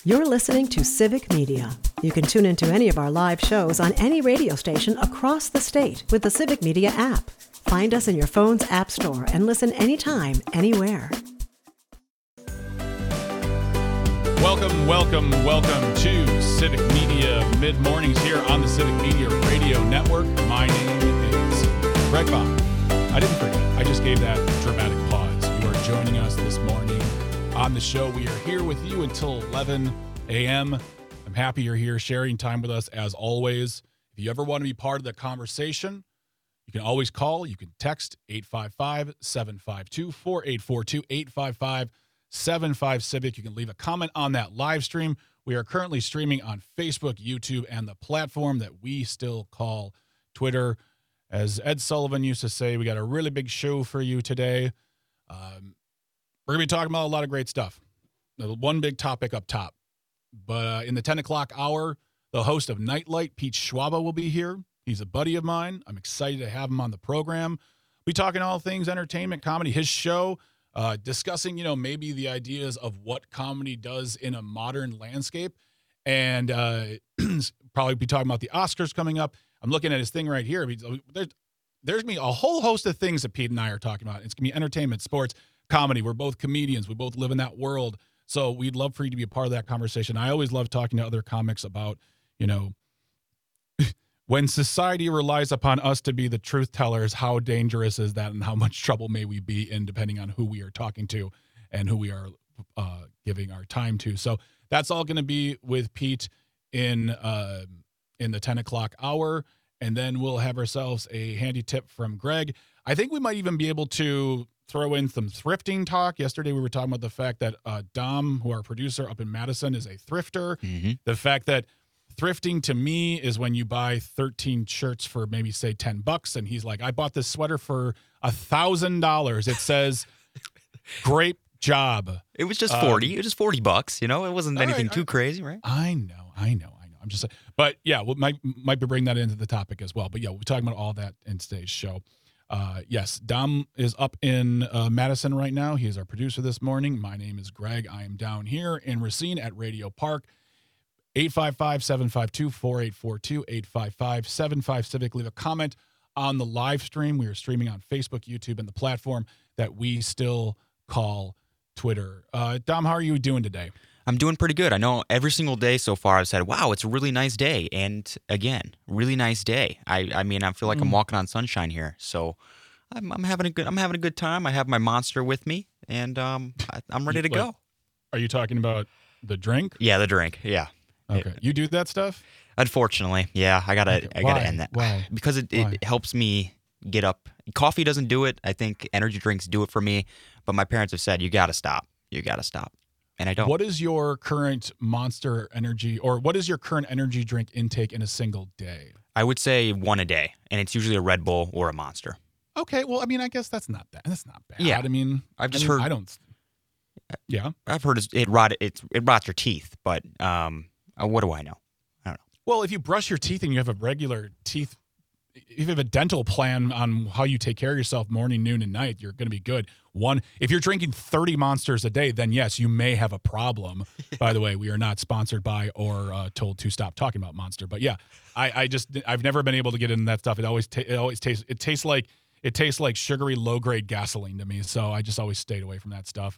You're listening to Civic Media. You can tune into any of our live shows on any radio station across the state with the Civic Media app. Find us in your phone's app store and listen anytime, anywhere. Welcome to Civic Media Mid-Mornings here on the Civic Media Radio Network. My name is Greg Baum. I didn't forget. I just gave that dramatic pause. You are joining us this morning on the show. We are here with you until 11 a.m. I'm happy you're here sharing time with us as always. If you ever want to be part of the conversation, you can always call. You can text 855-752-4842, 855-75-CIVIC. You can leave a comment on that live stream. We are currently streaming on Facebook, YouTube, and the platform that we still call Twitter. As Ed Sullivan used to say, we got a really big show for you today. We're going to be talking about a lot of great stuff. One big topic up top. But in the 10 o'clock hour, the host of Nightlight, Pete Schwaba, will be here. He's a buddy of mine. I'm excited to have him on the program. We're talking all things entertainment, comedy, his show, discussing, maybe the ideas of what comedy does in a modern landscape. And probably be talking about the Oscars coming up. I'm looking at his thing right here. There's going to be a whole host of things that Pete and I are talking about. It's going to be entertainment, sports, comedy. We're both comedians. We both live in that world. So we'd love for you to be a part of that conversation. I always love talking to other comics about, when society relies upon us to be the truth tellers, how dangerous is that and how much trouble may we be in depending on who we are talking to and who we are giving our time to. So that's all going to be with Pete in the 10 o'clock hour. And then we'll have ourselves a handy tip from Greg. I think we might even be able to throw in some thrifting talk. Yesterday, we were talking about the fact that Dom, who our producer up in Madison, is a thrifter. Mm-hmm. The fact that thrifting to me is when you buy 13 shirts for maybe, say, $10. And he's like, I bought this sweater for $1,000. It says, great job. It was just 40. It was just $40. It wasn't anything too crazy, right? I know. I'm just saying. But yeah, we might be bringing that into the topic as well. But yeah, we're talking about all that in today's show. Yes, Dom is up in Madison right now. He is our producer this morning. My name is Greg. I am down here in Racine at Radio Park. 855-752-4842, 855-75-CIVIC. Leave a comment on the live stream. We are streaming on Facebook, YouTube, and the platform that we still call Twitter. Dom, how are you doing today? I'm doing pretty good. I know every single day so far I've said, wow, it's a really nice day. And again, really nice day. I mean, I feel like I'm walking on sunshine here. So I'm having a good time. I have my Monster with me, and I'm ready to go. Are you talking about the drink? Yeah, the drink. Yeah. Okay. You do that stuff? Unfortunately, yeah. I gotta end that. Why? Because it helps me get up. Coffee doesn't do it. I think energy drinks do it for me. But my parents have said, you gotta stop. And I don't. What is your current Monster Energy, or what is your current energy drink intake in a single day? I would say one a day, and it's usually a Red Bull or a Monster. Okay, well, I mean, I guess that's not bad. Yeah, I mean, I've just heard. Yeah, I've heard it rots your teeth, but what do I know? I don't know. Well, if you brush your teeth and you have a regular teeth, if you have a dental plan on how you take care of yourself morning, noon, and night, you're going to be good. If you're drinking 30 Monsters a day, then yes, you may have a problem. By the way, we are not sponsored by or told to stop talking about Monster. But yeah, I've never been able to get into that stuff. It tastes like sugary low grade gasoline to me. So I just always stayed away from that stuff.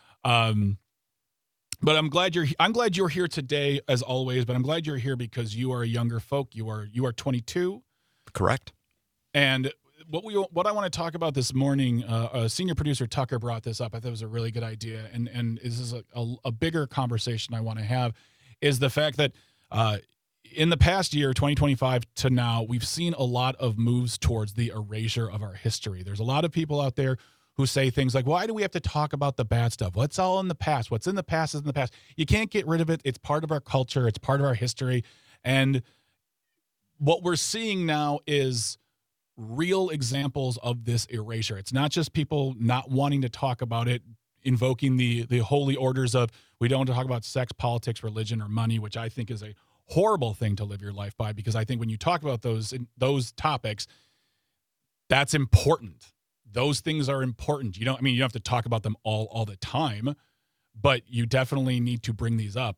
But I'm glad you're here today as always. But I'm glad you're here because you are a younger folk. You are 22. Correct. And what I want to talk about this morning, senior producer Tucker brought this up. I thought it was a really good idea, and this is a bigger conversation I want to have, is the fact that in the past year, 2025 to now, we've seen a lot of moves towards the erasure of our history. There's a lot of people out there who say things like, why do we have to talk about the bad stuff? What's all in the past? What's in the past is in the past. You can't get rid of it. It's part of our culture. It's part of our history. And what we're seeing now is real examples of this erasure. It's not just people not wanting to talk about it, invoking the holy orders of, we don't talk about sex, politics, religion, or money, which I think is a horrible thing to live your life by, because I think when you talk about those topics, that's important. Those things are important. You don't have to talk about them all the time, but you definitely need to bring these up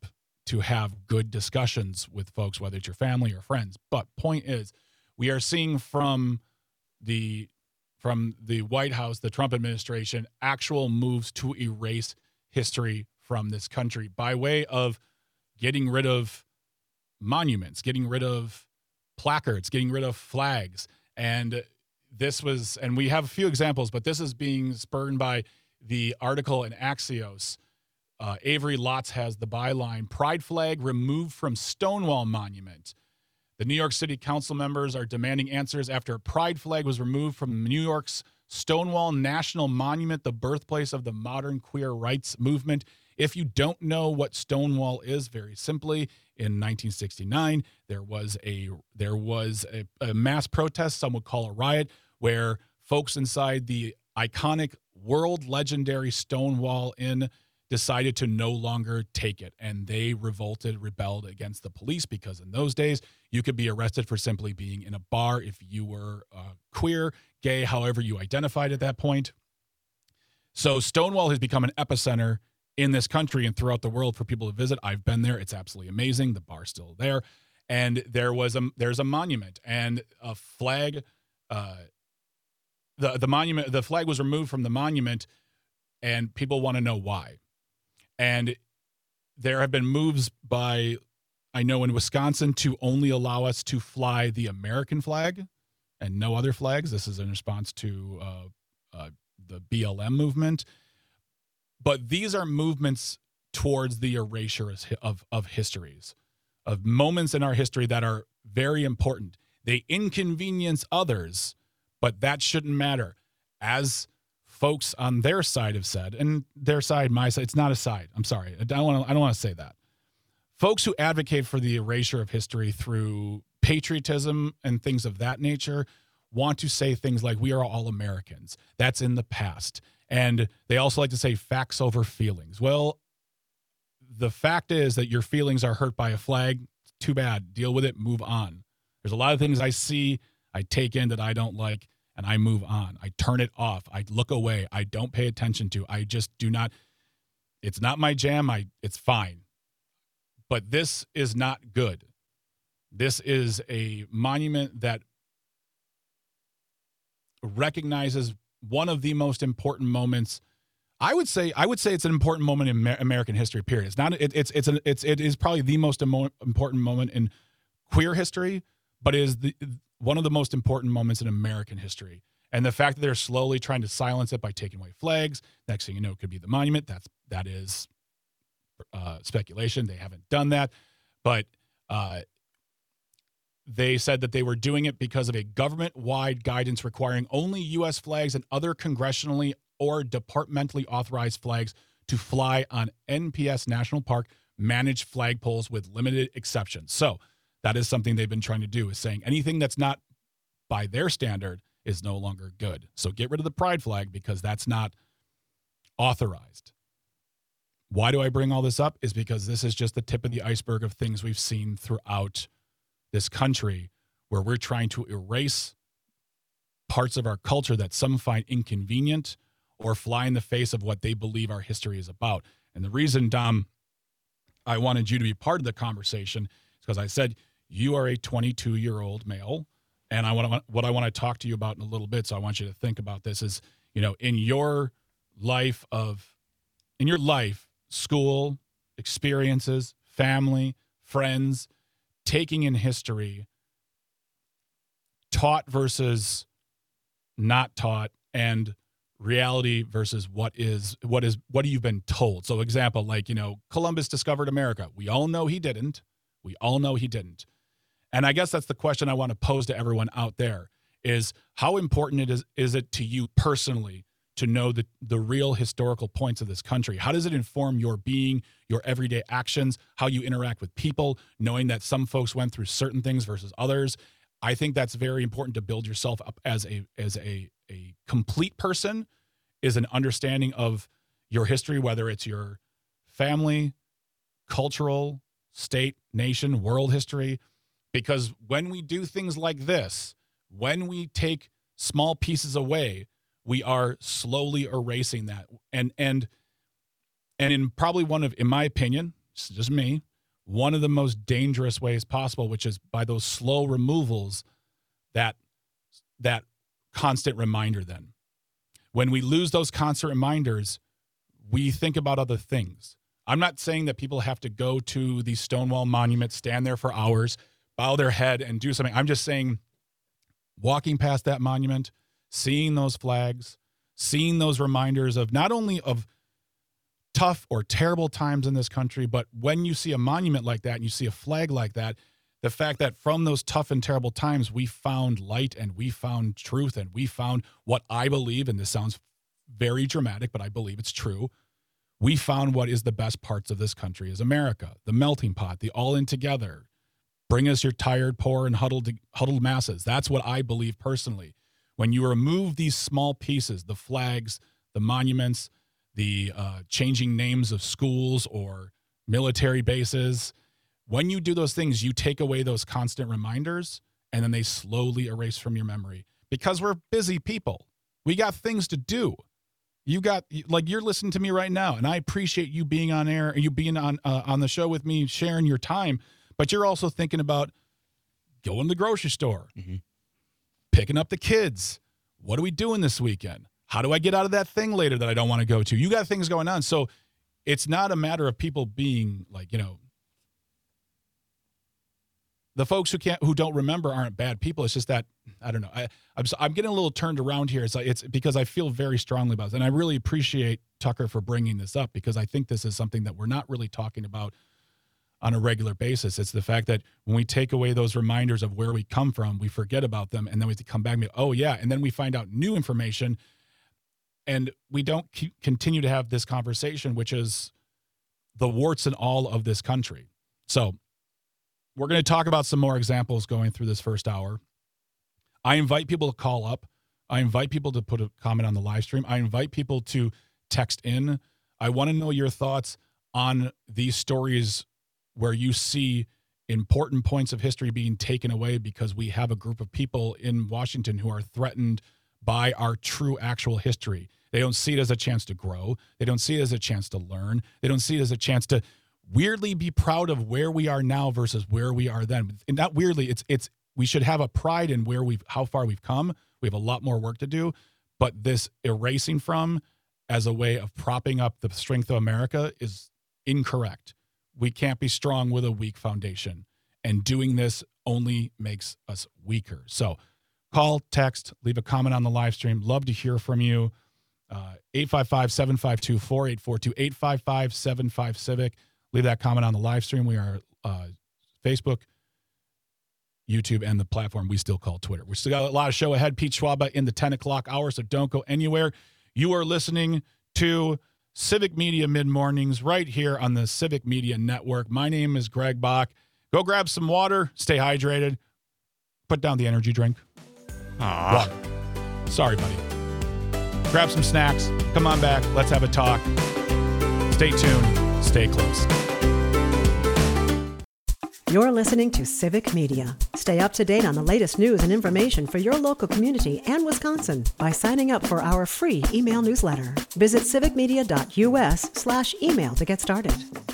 to have good discussions with folks, whether it's your family or friends. But point is, we are seeing from the White House, the Trump administration, actual moves to erase history from this country by way of getting rid of monuments, getting rid of placards, getting rid of flags. And we have a few examples, but this is being spurred by the article in Axios. Avery Lotz has the byline, "Pride flag removed from Stonewall Monument." The New York City Council members are demanding answers after a pride flag was removed from New York's Stonewall National Monument, the birthplace of the modern queer rights movement. If you don't know what Stonewall is, very simply, in 1969, there was a mass protest, some would call a riot, where folks inside the iconic world legendary Stonewall Inn decided to no longer take it. And they rebelled against the police, because in those days, you could be arrested for simply being in a bar if you were queer, gay, however you identified at that point. So Stonewall has become an epicenter in this country and throughout the world for people to visit. I've been there. It's absolutely amazing. The bar's still there. And there's a monument and a flag. The flag was removed from the monument, and people want to know why. And there have been moves by, I know in Wisconsin, to only allow us to fly the American flag and no other flags. This is in response to the BLM movement. But these are movements towards the erasure of histories, of moments in our history that are very important. They inconvenience others, but that shouldn't matter. As folks on their side have said, and their side, my side, it's not a side. I'm sorry. I don't want to say that. Folks who advocate for the erasure of history through patriotism and things of that nature want to say things like, we are all Americans. That's in the past. And they also like to say facts over feelings. Well, the fact is that your feelings are hurt by a flag. Too bad. Deal with it. Move on. There's a lot of things I see, I take in that I don't like, and I move on. I turn it off. I look away. I don't pay attention to. I just do not. It's not my jam. It's fine. But this is not good. This is a monument that recognizes one of the most important moments. I would say it's an important moment in American history, period. It's not. It is probably the most important moment in queer history, but it is one of the most important moments in American history. And the fact that they're slowly trying to silence it by taking away flags, next thing you know, it could be the monument. That is speculation. They haven't done that, but they said that they were doing it because of a government-wide guidance requiring only U.S. flags and other congressionally or departmentally authorized flags to fly on NPS National Park managed flagpoles with limited exceptions. So that is something they've been trying to do, is saying anything that's not by their standard is no longer good. So get rid of the pride flag because that's not authorized. Why do I bring all this up? Is because this is just the tip of the iceberg of things we've seen throughout this country where we're trying to erase parts of our culture that some find inconvenient or fly in the face of what they believe our history is about. And the reason, Dom, I wanted you to be part of the conversation is because I said you are a 22-year-old male, and what I want to talk to you about in a little bit, so I want you to think about this, is, in your life, school, experiences, family, friends, taking in history, taught versus not taught, and reality versus what you've been told. So example, Columbus discovered America. We all know he didn't. And I guess that's the question I want to pose to everyone out there is how important is it to you personally to know the real historical points of this country? How does it inform your being, your everyday actions, how you interact with people, knowing that some folks went through certain things versus others? I think that's very important to build yourself up as a complete person, is an understanding of your history, whether it's your family, cultural, state, nation, world history. Because when we do things like this, when we take small pieces away, we are slowly erasing that. And in probably in my opinion, it's just me, one of the most dangerous ways possible, which is by those slow removals, that constant reminder then. When we lose those constant reminders, we think about other things. I'm not saying that people have to go to the Stonewall Monument, stand there for hours, bow their head, and do something. I'm just saying walking past that monument, seeing those flags, seeing those reminders of not only of tough or terrible times in this country, but when you see a monument like that and you see a flag like that, the fact that from those tough and terrible times, we found light and we found truth and we found what I believe, and this sounds very dramatic, but I believe it's true. We found what is the best parts of this country is America, the melting pot, the all in together. Bring us your tired, poor, and huddled masses. That's what I believe personally. When you remove these small pieces, the flags, the monuments, the changing names of schools or military bases, when you do those things, you take away those constant reminders, and then they slowly erase from your memory. Because we're busy people. We got things to do. You got, like, you're listening to me right now, and I appreciate you being on air, and you being on the show with me, sharing your time. But you're also thinking about going to the grocery store, picking up the kids. What are we doing this weekend? How do I get out of that thing later that I don't want to go to? You got things going on. So it's not a matter of people being like, the folks who don't remember aren't bad people. It's just that, I don't know. I'm getting a little turned around here. It's because I feel very strongly about it. And I really appreciate Tucker for bringing this up, because I think this is something that we're not really talking about on a regular basis. It's the fact that when we take away those reminders of where we come from, we forget about them, and then we have to come back and be, oh yeah, and then we find out new information, and we don't continue to have this conversation, which is the warts and all of this country. So we're going to talk about some more examples going through this first hour. I invite people to call up. I invite people to put a comment on the live stream. I invite people to text in. I want to know your thoughts on these stories where you see important points of history being taken away because we have a group of people in Washington who are threatened by our true actual history. They don't see it as a chance to grow. They don't see it as a chance to learn. They don't see it as a chance to weirdly be proud of where we are now versus where we are then. And not weirdly, it's we should have a pride in how far we've come. We have a lot more work to do, but this erasing from as a way of propping up the strength of America is incorrect. We can't be strong with a weak foundation, and doing this only makes us weaker. So call, text, leave a comment on the live stream. Love to hear from you. 855-752-4842, 855-75-CIVIC. Leave that comment on the live stream. We are Facebook, YouTube, and the platform we still call Twitter. We still got a lot of show ahead. Pete Schwaba in the 10 o'clock hour, so don't go anywhere. You are listening to Civic Media Mid-Mornings right here on the Civic Media Network. My name is Greg Bach. Go grab some water. Stay hydrated. Put down the energy drink. Water. Sorry, buddy. Grab some snacks. Come on back. Let's have a talk. Stay tuned. Stay close. You're listening to Civic Media. Stay up to date on the latest news and information for your local community and Wisconsin by signing up for our free email newsletter. Visit civicmedia.us/email to get started.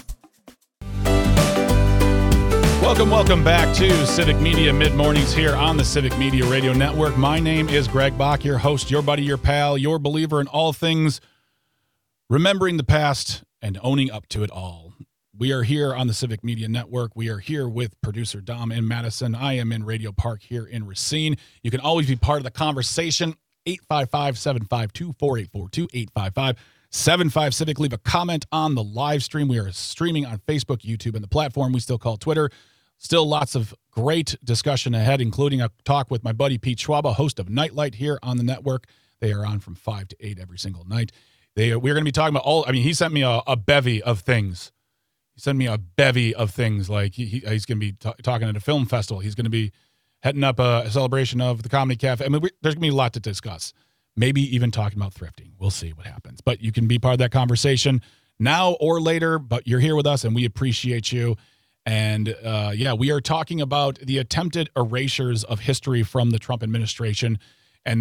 Welcome back to Civic Media Mid-Mornings here on the Civic Media Radio Network. My name is Greg Bach, your host, your buddy, your pal, your believer in all things remembering the past and owning up to it all. We are here on the Civic Media Network. We are here with producer Dom in Madison. I am in Radio Park here in Racine. You can always be part of the conversation. 855-752-4842, 855-75-CIVIC. Leave a comment on the live stream. We are streaming on Facebook, YouTube, and the platform we still call Twitter. Still lots of great discussion ahead, including a talk with my buddy Pete Schwaba, host of Nightlight here on the network. They are on from 5 to 8 every single night. We're going to be talking about he sent me a bevy of things. He sent me a bevy of things, like he's going to be talking at a film festival. He's going to be heading up a celebration of the Comedy Cafe. I mean, there's going to be a lot to discuss. Maybe even talking about thrifting. We'll see what happens. But you can be part of that conversation now or later, but you're here with us, and we appreciate you. And, we are talking about the attempted erasures of history from the Trump administration. And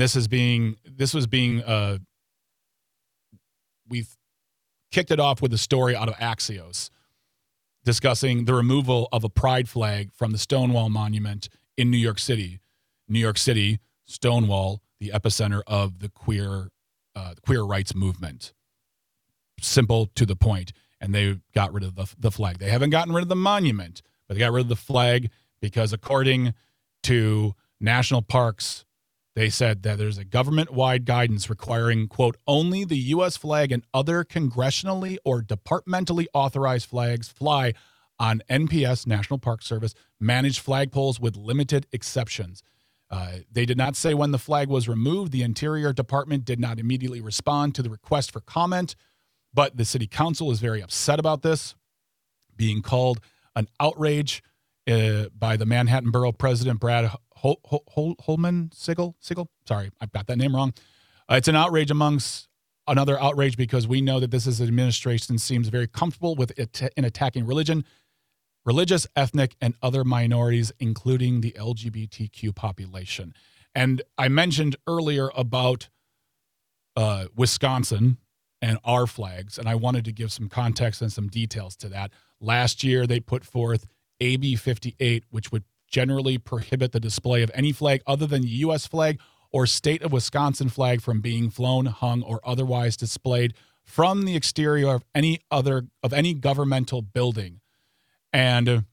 we've kicked it off with a story out of Axios. discussing the removal of a pride flag from the Stonewall Monument in New York City. New York City, Stonewall, the epicenter of the queer rights movement. Simple, to the point. And they got rid of the flag. They haven't gotten rid of the monument, but they got rid of the flag because, according to national parks, they said that there's a government-wide guidance requiring, quote, only the U.S. flag and other congressionally or departmentally authorized flags fly on NPS, National Park Service, managed flagpoles with limited exceptions. They did not say when the flag was removed. The Interior Department did not immediately respond to the request for comment, but the city council is very upset about this, being called an outrage by the Manhattan Borough President, Brad Holman Sigel. Sorry, I've got that name wrong. It's an outrage amongst another outrage because we know that this administration seems very comfortable with in attacking religion, religious, ethnic, and other minorities, including the LGBTQ population. And I mentioned earlier about Wisconsin and our flags, and I wanted to give some context and some details to that. Last year, they put forth AB 58, which would generally prohibit the display of any flag other than the U.S. flag or state of Wisconsin flag from being flown, hung, or otherwise displayed from the exterior of any governmental building. And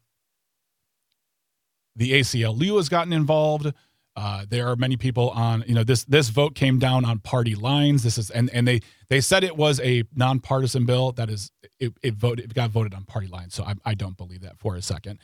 the ACLU has gotten involved. There are many people on, this vote came down on party lines. This is, and they said it was a nonpartisan bill. That is, it got voted on party lines. So I don't believe that for a second.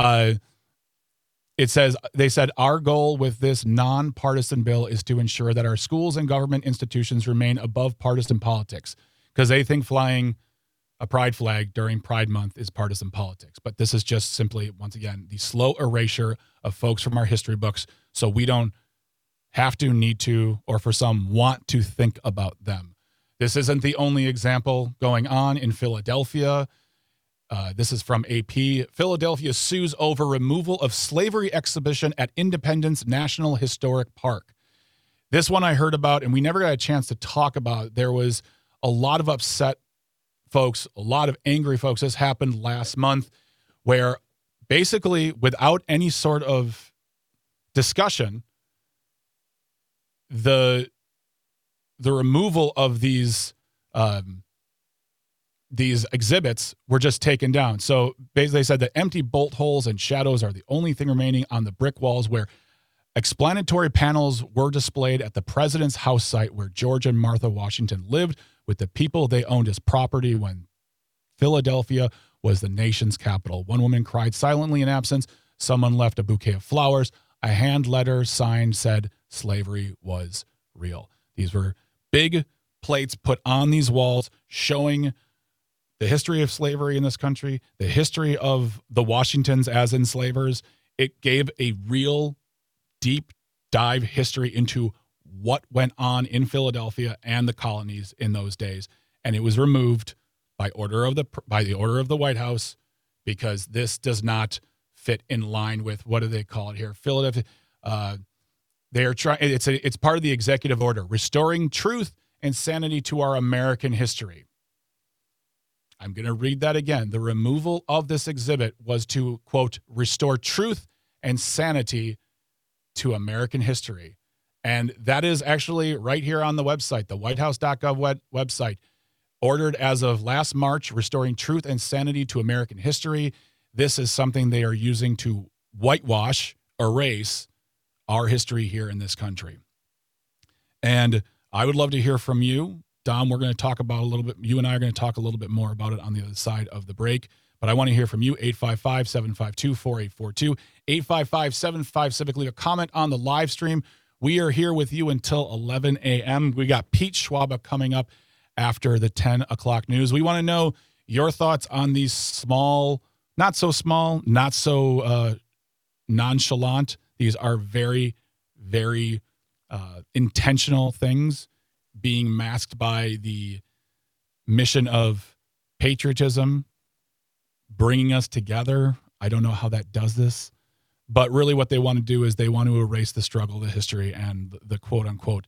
They said our goal with this nonpartisan bill is to ensure that our schools and government institutions remain above partisan politics, because they think flying a pride flag during Pride Month is partisan politics. But this is just simply, once again, the slow erasure of folks from our history books, so we don't have to, need to, or for some want to think about them. This isn't the only example going on in Philadelphia. This is from AP. Philadelphia sues over removal of slavery exhibition at Independence National Historic Park. This one I heard about, and we never got a chance to talk about. There was a lot of upset folks, a lot of angry folks. This happened last month, where basically, without any sort of discussion, the removal of these exhibits were just taken down. So basically, they said that empty bolt holes and shadows are the only thing remaining on the brick walls, where explanatory panels were displayed at the president's house site where George and Martha Washington lived with the people they owned as property when Philadelphia was the nation's capital. One woman cried silently in absence. Someone left a bouquet of flowers. A hand letter signed said slavery was real. These were big plates put on these walls showing the history of slavery in this country, the history of the Washingtons as enslavers. It gave a real deep dive history into what went on in Philadelphia and the colonies in those days. And it was removed by the order of the White House, because this does not fit in line with, what do they call it here? Philadelphia. They are trying. It's part of the executive order, restoring truth and sanity to our American history. I'm going to read that again. The removal of this exhibit was to, quote, restore truth and sanity to American history. And that is actually right here on the website, the whitehouse.gov website, ordered as of last March, restoring truth and sanity to American history. This is something they are using to whitewash, erase our history here in this country. And I would love to hear from you. Dom, we're going to talk about a little bit, you and I are going to talk a little bit more about it on the other side of the break. But I want to hear from you, 855-752-4842, 855-75-CIVIC. Leave a comment on the live stream. We are here with you until 11 a.m. We got Pete Schwaba coming up after the 10 o'clock news. We want to know your thoughts on these small, not so nonchalant. These are very, very intentional things being masked by the mission of patriotism, bringing us together. I don't know how that does this, but really what they want to do is they want to erase the struggle, the history, and the quote unquote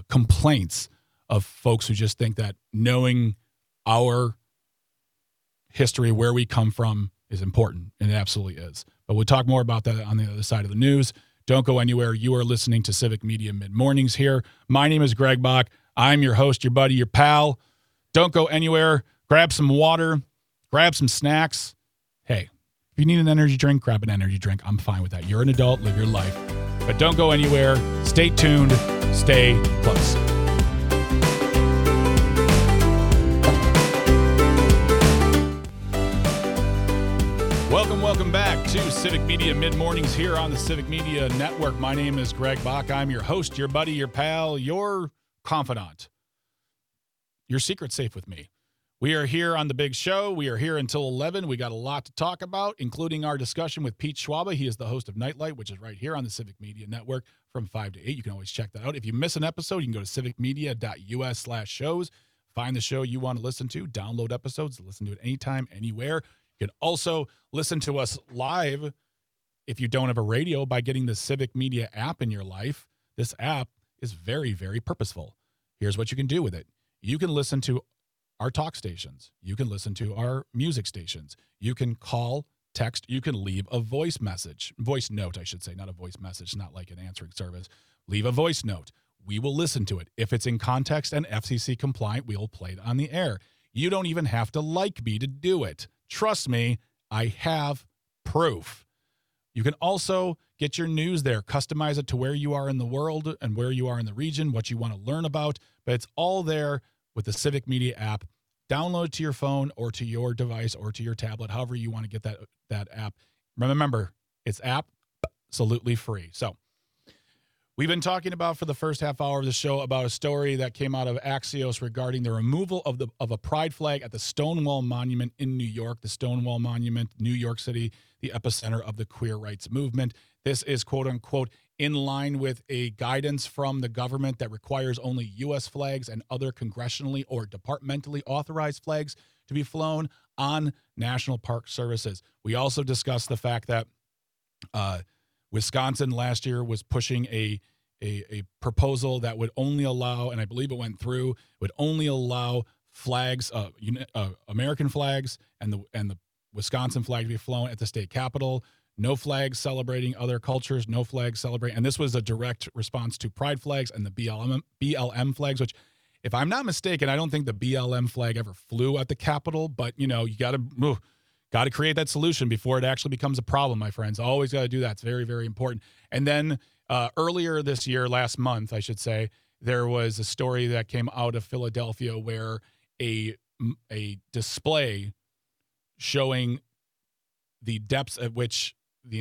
complaints of folks who just think that knowing our history, where we come from is important, and it absolutely is. But we'll talk more about that on the other side of the news. Don't go anywhere. You are listening to Civic Media Mid-Mornings here. My name is Greg Bach. I'm your host, your buddy, your pal. Don't go anywhere. Grab some water. Grab some snacks. Hey, if you need an energy drink, grab an energy drink. I'm fine with that. You're an adult. Live your life. But don't go anywhere. Stay tuned. Stay close. Welcome back to Civic Media Mid-Mornings here on the Civic Media Network. My name is Greg Bach. I'm your host, your buddy, your pal, your confidant. Your secret's safe with me. We are here on the big show. We are here until 11. We got a lot to talk about, including our discussion with Pete Schwaba. He is the host of Nightlight, which is right here on the Civic Media Network from 5 to 8. You can always check that out. If you miss an episode, you can go to civicmedia.us/shows. Find the show you want to listen to, download episodes, listen to it anytime, anywhere. You can also listen to us live if you don't have a radio by getting the Civic Media app in your life. This app is very, very purposeful. Here's what you can do with it. You can listen to our talk stations. You can listen to our music stations. You can call, text. You can leave a voice note, I should say, not a voice message, not like an answering service. Leave a voice note. We will listen to it. If it's in context and FCC compliant, we'll play it on the air. You don't even have to like me to do it. Trust me, I have proof. You can also get your news there, customize it to where you are in the world and where you are in the region, what you want to learn about, but it's all there with the Civic Media app. Download it to your phone or to your device or to your tablet, however you want to get that app. Remember, it's absolutely free. So we've been talking about for the first half hour of the show about a story that came out of Axios regarding the removal of a pride flag at the Stonewall Monument in New York. The Stonewall Monument, New York City, the epicenter of the queer rights movement. This is, quote unquote, in line with a guidance from the government that requires only U.S. flags and other congressionally or departmentally authorized flags to be flown on national park services. We also discussed the fact that Wisconsin last year was pushing a proposal that would only allow, and I believe it went through, would only allow flags, American flags and the Wisconsin flag to be flown at the state capitol. No flags celebrating other cultures, no flags celebrating. And this was a direct response to pride flags and the BLM flags, which, if I'm not mistaken, I don't think the BLM flag ever flew at the Capitol, but, you got to create that solution before it actually becomes a problem, my friends. Always got to do that. It's very, very important. And then earlier this year, last month, I should say, there was a story that came out of Philadelphia where a display showing the depths at which the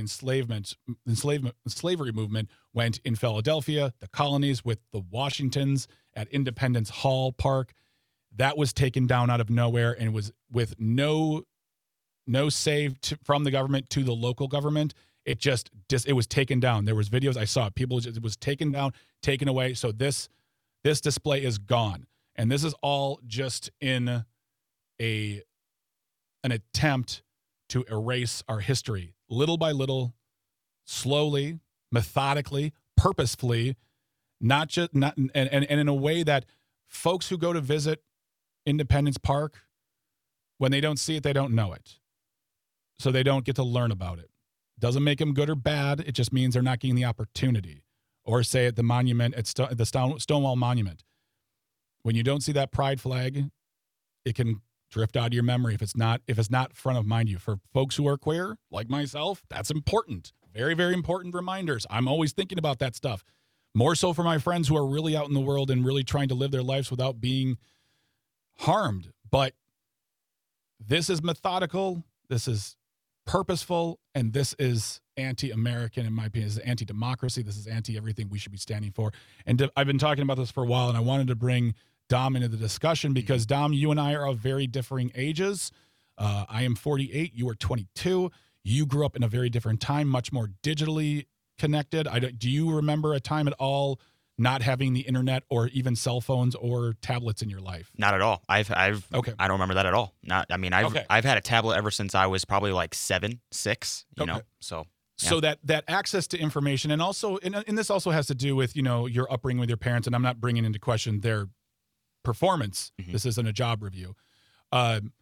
slavery movement went in Philadelphia, the colonies with the Washingtons at Independence Hall Park, that was taken down out of nowhere and was with no save from the government to the local government. It was taken down. There was videos I saw. It was taken down, taken away. So this display is gone. And this is all just in an attempt to erase our history little by little, slowly, methodically, purposefully, not and in a way that folks who go to visit Independence Park, when they don't see it, they don't know it. So they don't get to learn about it. Doesn't make them good or bad. It just means they're not getting the opportunity. Or say at the monument, at the Stonewall Monument, when you don't see that pride flag, it can drift out of your memory if it's not front of mind you. For folks who are queer, like myself, that's important. Very, very important reminders. I'm always thinking about that stuff. More so for my friends who are really out in the world and really trying to live their lives without being harmed. But this is methodical. This is purposeful, and this is anti-American, in my opinion. This is anti-democracy. This is anti-everything we should be standing for. And I've been talking about this for a while, and I wanted to bring Dom into the discussion because, Dom, you and I are of very differing ages. I am 48. You are 22. You grew up in a very different time, much more digitally connected. Do you remember a time at all not having the internet or even cell phones or tablets in your life? Not at all. Okay. I don't remember that at all. I've had a tablet ever since I was probably like 6, you know. So yeah. So that access to information, and also and this also has to do with, your upbringing with your parents, and I'm not bringing into question their performance. Mm-hmm. This isn't a job review.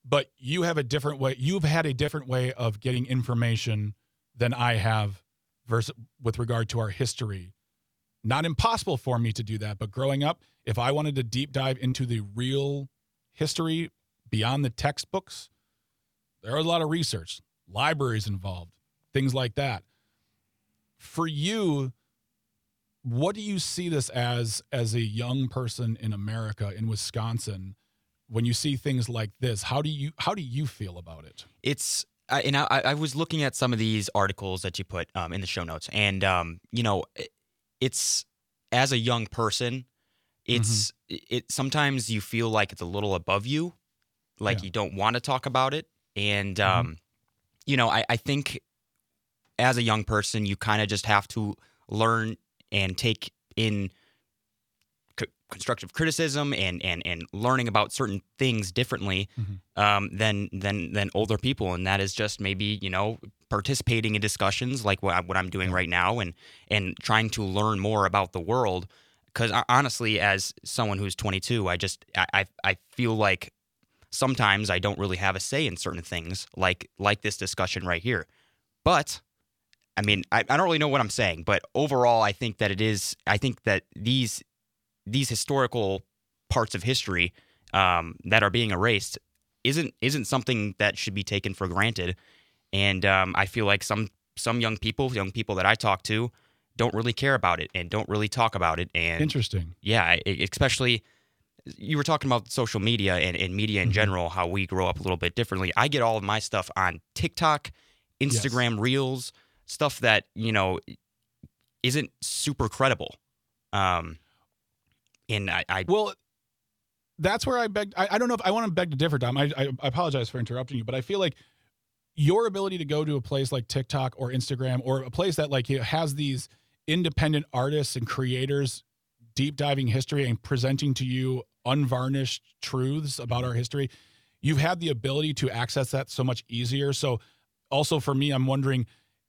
but you have a different way. You've had a different way of getting information than I have versus with regard to our history. Not impossible for me to do that, but growing up, if I wanted to deep dive into the real history beyond the textbooks, there are a lot of research, libraries involved, things like that. For you, what do you see this as a young person in America, in Wisconsin, when you see things like this? How do you feel about it? It's I was looking at some of these articles that you put in the show notes, and it's, as a young person, it's it sometimes you feel like it's a little above you, like you don't want to talk about it, and I think as a young person you kind of just have to learn and take in constructive criticism and learning about certain things differently than older people, and that is just maybe participating in discussions like what I'm doing right now, and trying to learn more about the world. Because honestly, as someone who's 22, I feel like sometimes I don't really have a say in certain things, like this discussion right here. But I mean, I don't really know what I'm saying, but overall, I think that these historical parts of history that are being erased isn't something that should be taken for granted. And I feel like some young people that I talk to don't really care about it and don't really talk about it. And interesting. Yeah, especially you were talking about social media and media in general, how we grow up a little bit differently. I get all of my stuff on TikTok, Instagram Reels, stuff that isn't super credible. And well, that's where I don't know if I want to beg to differ, Dom. I apologize for interrupting you, but I feel like your ability to go to a place like TikTok or Instagram, or a place that has these independent artists and creators deep diving history and presenting to you unvarnished truths about our history, you've had the ability to access that so much easier. So also for me, I'm wondering,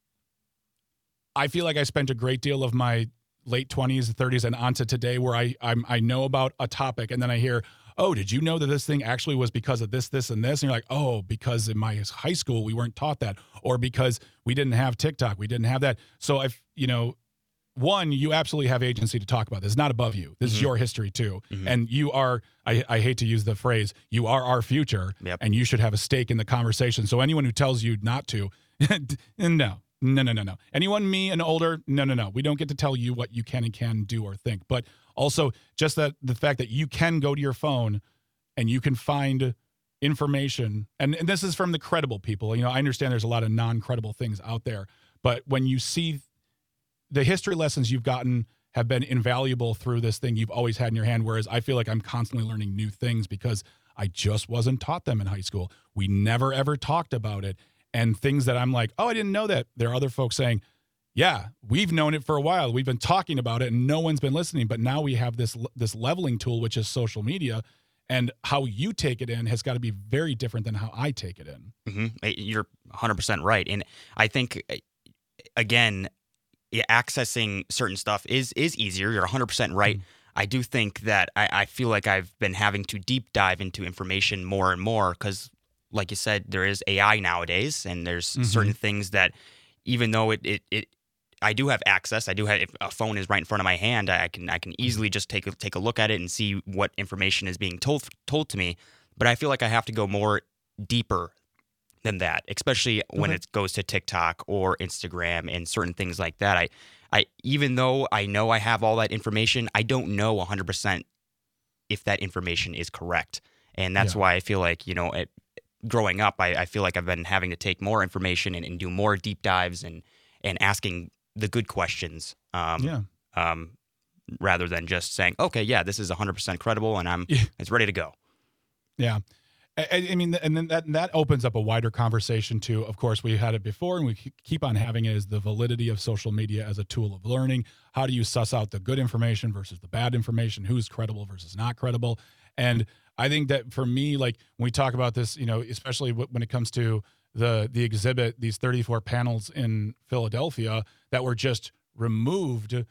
I feel like I spent a great deal of my late 20s, 30s, and onto today where I know about a topic, and then I hear, oh, did you know that this thing actually was because of this, this, and this? And you're like, oh, because in my high school we weren't taught that, or because we didn't have TikTok, we didn't have that. So one, you absolutely have agency to talk about this. It's not above you. This is your history too. And you are, I hate to use the phrase, you are our future, and you should have a stake in the conversation. So anyone who tells you not to, no. Anyone, me and older, no. We don't get to tell you what you can and can do or think. But also just that the fact that you can go to your phone and you can find information, and this is from the credible people. I understand there's a lot of non-credible things out there, but when you see the history lessons you've gotten have been invaluable through this thing you've always had in your hand, whereas I feel like I'm constantly learning new things because I just wasn't taught them in high school. We never, ever talked about it. And things that I'm like, oh, I didn't know that. There are other folks saying, yeah, we've known it for a while. We've been talking about it and no one's been listening. But now we have this leveling tool, which is social media. And how you take it in has got to be very different than how I take it in. You're 100% right. And I think, again, accessing certain stuff is easier. You're 100% right. I do think that I feel like I've been having to deep dive into information more and more because, like you said, there is AI nowadays, and there's certain things that, even though I do have access, if a phone is right in front of my hand, I can easily just take a look at it and see what information is being told to me. But I feel like I have to go more deeper than that, especially when it goes to TikTok or Instagram and certain things like that. I even though I know I have all that information, I don't know 100% if that information is correct, and that's why I feel like growing up, I feel like I've been having to take more information and do more deep dives and asking the good questions, rather than just saying, okay, yeah, this is 100% credible and it's ready to go. Yeah. I mean, and then that opens up a wider conversation too. Of course, we had it before and we keep on having it, is the validity of social media as a tool of learning. How do you suss out the good information versus the bad information? Who's credible versus not credible? And I think that for me, like when we talk about this, especially when it comes to the exhibit, these 34 panels in Philadelphia that were just removed,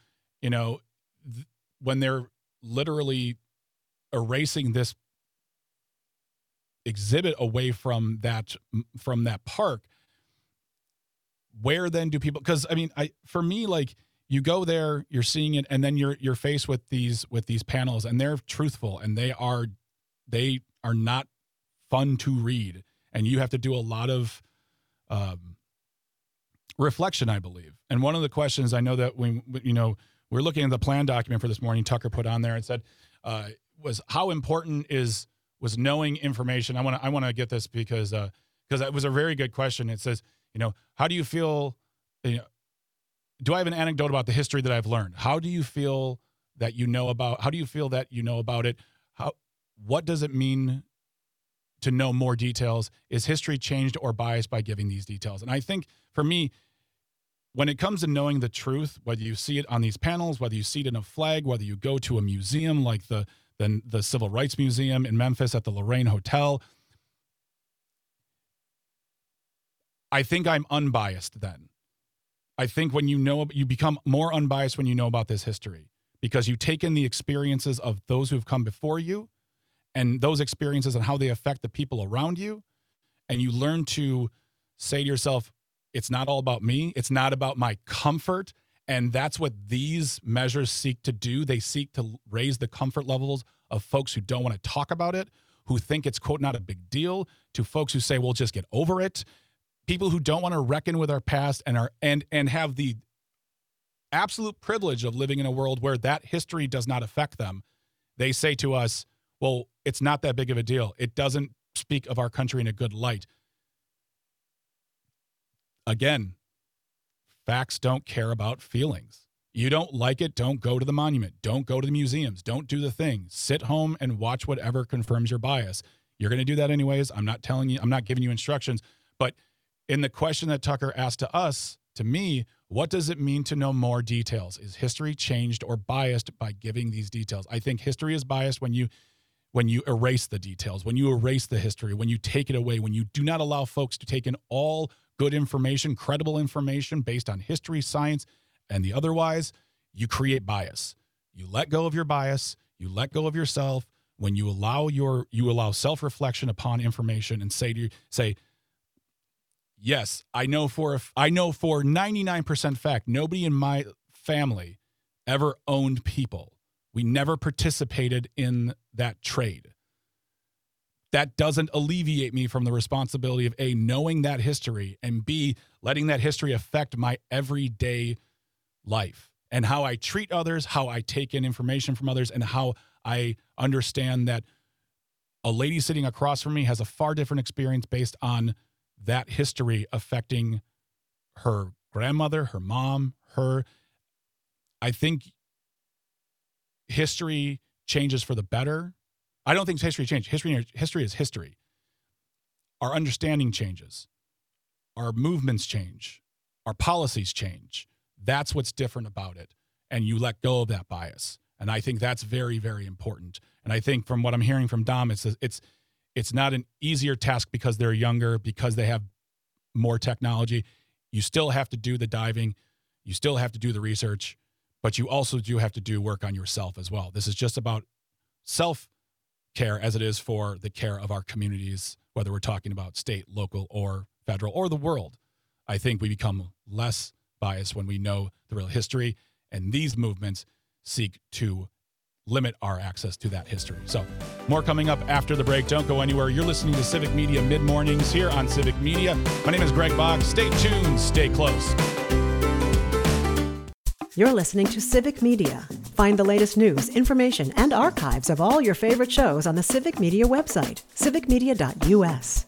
when they're literally erasing this exhibit away from that park, where then do people, because I mean, for me, like, you go there, you're seeing it, and then you're faced with these panels, and they're truthful, and they are not fun to read, and you have to do a lot of reflection, I believe. And one of the questions I know that we're looking at the plan document for this morning, Tucker put on there and said was how important was knowing information. I want to get this because it was a very good question. It says, how do you feel? Do I have an anecdote about the history that I've learned? How do you feel that you know about? How do you feel that you know about it? What does it mean to know more details? Is history changed or biased by giving these details? And I think for me, when it comes to knowing the truth, whether you see it on these panels, whether you see it in a flag, whether you go to a museum like the Civil Rights Museum in Memphis at the Lorraine Hotel, I think I'm unbiased then. I think when you become more unbiased when you know about this history, because you take in the experiences of those who've come before you and those experiences and how they affect the people around you. And you learn to say to yourself, it's not all about me. It's not about my comfort. And that's what these measures seek to do. They seek to raise the comfort levels of folks who don't want to talk about it, who think it's, quote, not a big deal, to folks who say, we'll just get over it. People who don't want to reckon with our past and have the absolute privilege of living in a world where that history does not affect them. They say to us, well, it's not that big of a deal. It doesn't speak of our country in a good light. Again, facts don't care about feelings. You don't like it, don't go to the monument. Don't go to the museums. Don't do the thing. Sit home and watch whatever confirms your bias. You're going to do that anyways. I'm not telling you, I'm not giving you instructions. But in the question that Tucker asked to me, what does it mean to know more details? Is history changed or biased by giving these details? I think history is biased when you erase the details, when you erase the history, when you take it away, when you do not allow folks to take in all good information, credible information based on history, science, and the otherwise, you create bias. You let go of your bias, you let go of yourself when you allow self-reflection upon information and say, yes, I know for 99% fact, nobody in my family ever owned people. We never participated in that trade. That doesn't alleviate me from the responsibility of A, knowing that history, and B, letting that history affect my everyday life and how I treat others, how I take in information from others, and how I understand that a lady sitting across from me has a far different experience based on that history affecting her grandmother, her mom, her. I think history changes for the better. I don't think history changes. History is history. Our understanding changes. Our movements change. Our policies change. That's what's different about it. And you let go of that bias. And I think that's very, very important. And I think from what I'm hearing from Dom, it's not an easier task because they're younger, because they have more technology. You still have to do the diving. You still have to do the research, but you also do have to do work on yourself as well. This is just about self-care as it is for the care of our communities, whether we're talking about state, local, or federal, or the world. I think we become less biased when we know the real history, and these movements seek to limit our access to that history. So more coming up after the break. Don't go anywhere. You're listening to Civic Media Mid-Mornings here on Civic Media. My name is Greg Bach. Stay tuned. Stay close. You're listening to Civic Media. Find the latest news, information, and archives of all your favorite shows on the Civic Media website, civicmedia.us.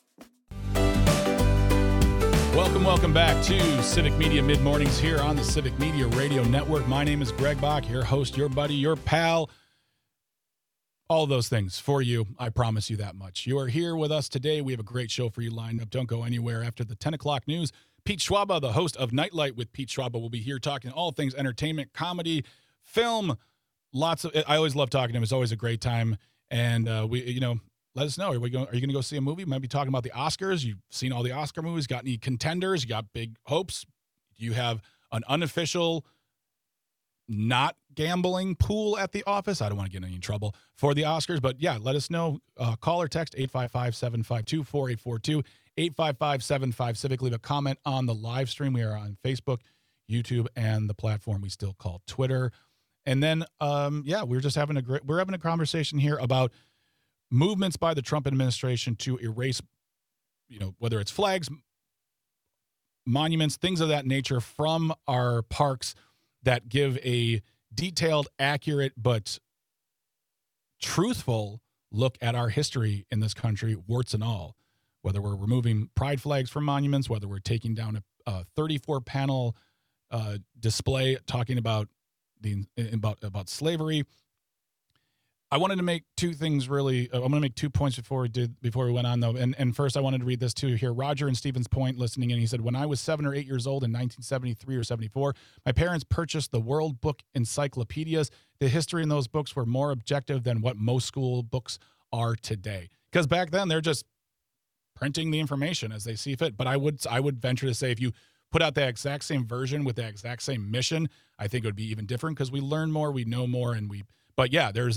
Welcome back to Civic Media Mid-Mornings here on the Civic Media Radio Network. My name is Greg Bach, your host, your buddy, your pal. All those things for you. I promise you that much. You are here with us today. We have a great show for you lined up. Don't go anywhere. After the 10 o'clock news, Pete Schwaba, the host of Nightlight with Pete Schwaba, will be here talking all things entertainment, comedy, film. I always love talking to him. It's always a great time. And let us know. Are you going to go see a movie? We might be talking about the Oscars. You've seen all the Oscar movies. Got any contenders? You got big hopes? You have an unofficial not gambling pool at the office. I don't want to get in any trouble for the Oscars, but yeah, let us know. Call or text 855-752-4842, 855-75-CIVIC. Leave a comment on the live stream. We are on Facebook, YouTube, and the platform we still call Twitter. And then, we're just having a conversation here about movements by the Trump administration to erase, whether it's flags, monuments, things of that nature from our parks that give a detailed, accurate, but truthful look at our history in this country, warts and all. Whether we're removing pride flags from monuments, whether we're taking down a 34-panel display talking about about slavery. I wanted to make two things really. I'm going to make 2 points before we went on, though. And first, I wanted to read this too here. Roger in Stevens Point listening in. He said, when I was 7 or 8 years old in 1973 or 74, my parents purchased the World Book encyclopedias. The history in those books were more objective than what most school books are today. Because back then, they're just printing the information as they see fit. But I would venture to say if you put out the exact same version with the exact same mission, I think it would be even different because we learn more, we know more, and we. But yeah, there was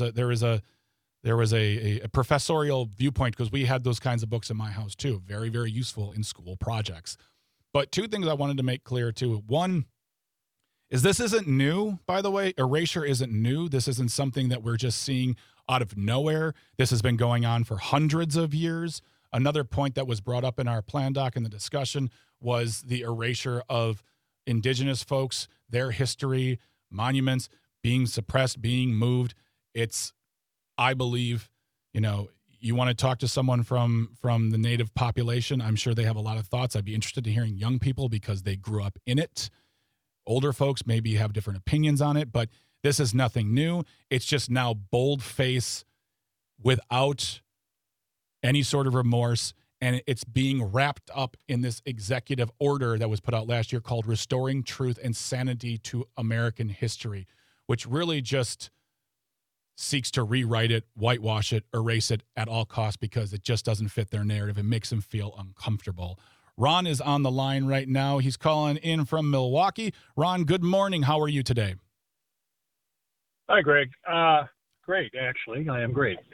a professorial viewpoint because we had those kinds of books in my house too. Very, very useful in school projects. But two things I wanted to make clear too. One is this isn't new, by the way. Erasure isn't new. This isn't something that we're just seeing out of nowhere. This has been going on for hundreds of years. Another point that was brought up in our plan doc in the discussion was the erasure of indigenous folks, their history, monuments being suppressed, being moved. It's, I believe, you want to talk to someone from the native population. I'm sure they have a lot of thoughts. I'd be interested in hearing young people because they grew up in it. Older folks maybe have different opinions on it, but this is nothing new. It's just now boldface without any sort of remorse. And it's being wrapped up in this executive order that was put out last year called Restoring Truth and Sanity to American History, which really just seeks to rewrite it, whitewash it, erase it at all costs because it just doesn't fit their narrative. It makes them feel uncomfortable. Ron is on the line right now. He's calling in from Milwaukee. Ron, good morning. How are you today? Hi, Greg. Great, actually. I am great.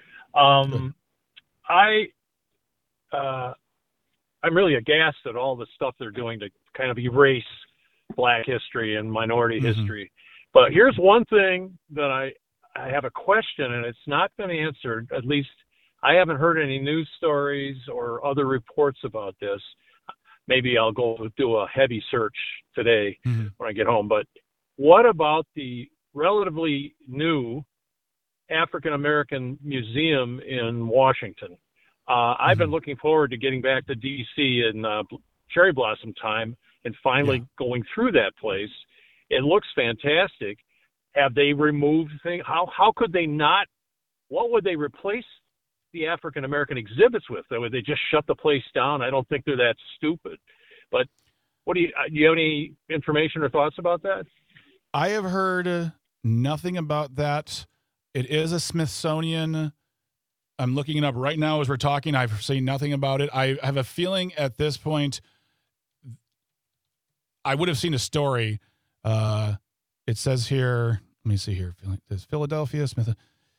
I'm really aghast at all the stuff they're doing to kind of erase Black history and minority history. But here's one thing that I have a question, and it's not been answered. At least I haven't heard any news stories or other reports about this. Maybe I'll go do a heavy search today when I get home. But what about the relatively new African American Museum in Washington? I've been looking forward to getting back to D.C. in cherry blossom time and finally going through that place. It looks fantastic. Have they removed things? How could they not? What would they replace the African American exhibits with? Would they just shut the place down? I don't think they're that stupid. But do you have any information or thoughts about that? I have heard nothing about that. It is a Smithsonian. I'm looking it up right now as we're talking. I've seen nothing about it. I have a feeling at this point I would have seen a story. It says here, let me see here. There's Philadelphia, Smith.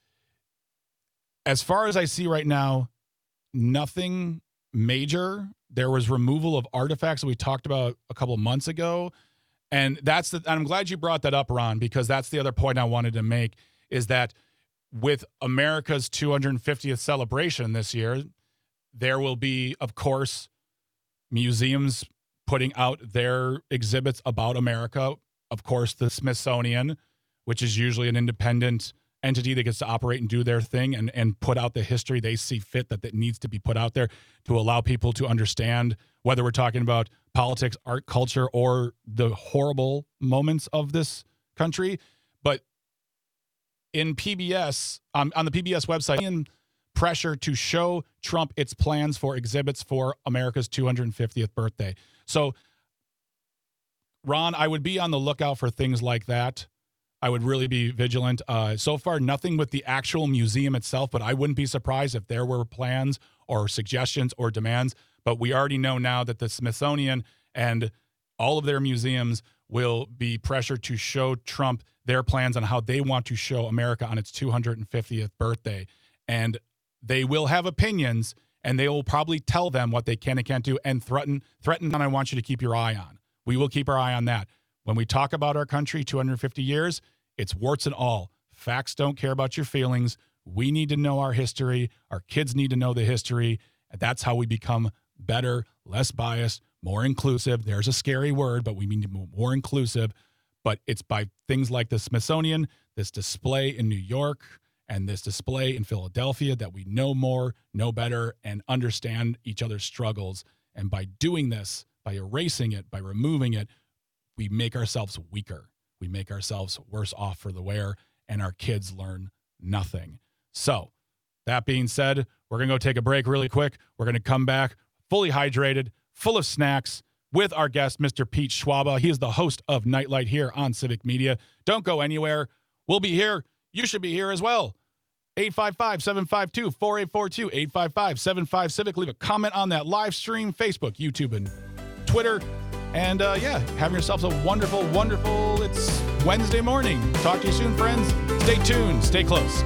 As far as I see right now, nothing major. There was removal of artifacts that we talked about a couple of months ago. And I'm glad you brought that up, Ron, because that's the other point I wanted to make is that with America's 250th celebration this year, there will be, of course, museums putting out their exhibits about America. Of course, the Smithsonian, which is usually an independent entity that gets to operate and do their thing and put out the history they see fit that needs to be put out there to allow people to understand whether we're talking about politics, art, culture, or the horrible moments of this country. But in PBS, on the PBS website, pressure to show Trump its plans for exhibits for America's 250th birthday. So, Ron, I would be on the lookout for things like that. I would really be vigilant. So far, nothing with the actual museum itself, but I wouldn't be surprised if there were plans or suggestions or demands. But we already know now that the Smithsonian and all of their museums will be pressured to show Trump their plans on how they want to show America on its 250th birthday. And they will have opinions, and they will probably tell them what they can and can't do and threaten, and I want you to keep your eye on. We will keep our eye on that. When we talk about our country, 250 years, it's warts and all. Facts don't care about your feelings. We need to know our history. Our kids need to know the history. And that's how we become better, less biased, more inclusive. There's a scary word, but we mean to be more inclusive. But it's by things like the Smithsonian, this display in New York, and this display in Philadelphia that we know more, know better, and understand each other's struggles. And by doing this, by erasing it, by removing it, we make ourselves weaker. We make ourselves worse off for the wear, and our kids learn nothing. So, that being said, we're going to go take a break really quick. We're going to come back fully hydrated, full of snacks, with our guest, Mr. Pete Schwaba. He is the host of Nightlight here on Civic Media. Don't go anywhere. We'll be here. You should be here as well. 855-752-4842, 855-75-CIVIC. Leave a comment on that live stream, Facebook, YouTube, and Twitter. And, having yourselves a wonderful, wonderful, it's Wednesday morning. Talk to you soon, friends. Stay tuned. Stay close.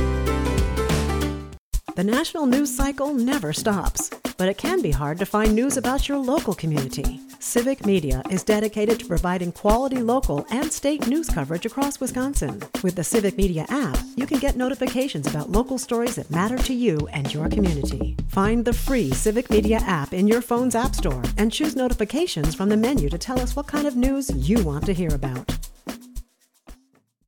The national news cycle never stops, but it can be hard to find news about your local community. Civic Media is dedicated to providing quality local and state news coverage across Wisconsin. With the Civic Media app, you can get notifications about local stories that matter to you and your community. Find the free Civic Media app in your phone's app store and choose notifications from the menu to tell us what kind of news you want to hear about.